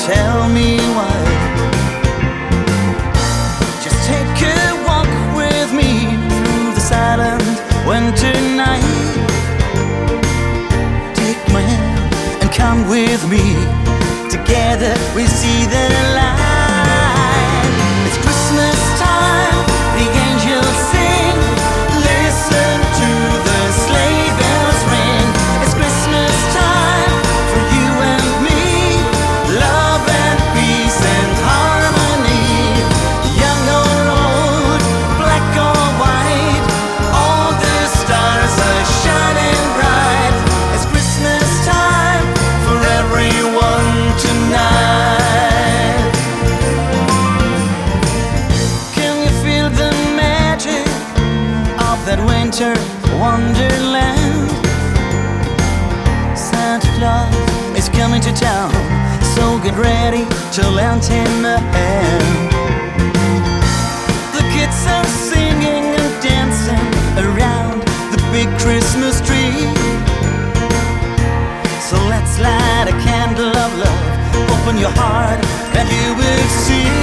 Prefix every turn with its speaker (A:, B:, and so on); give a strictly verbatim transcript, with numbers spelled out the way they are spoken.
A: tell me why. Just take a walk with me through the silent winter night. Take my hand and come with me. Together we see the light. It's Christmas time, the angels sing. Listen to the sleigh bells ring. It's Christmas time for you and me. Love and peace and harmony. Young or old, black or white, all the stars are shining bright. It's Christmas time for everyone tonight. Can you feel the magic of that winter wonderland? Santa Claus is coming to town, so get ready to lend him a hand. The kids are singing and dancing around the big Christmas tree. So let's light a candle of love. Open your heart and you will see.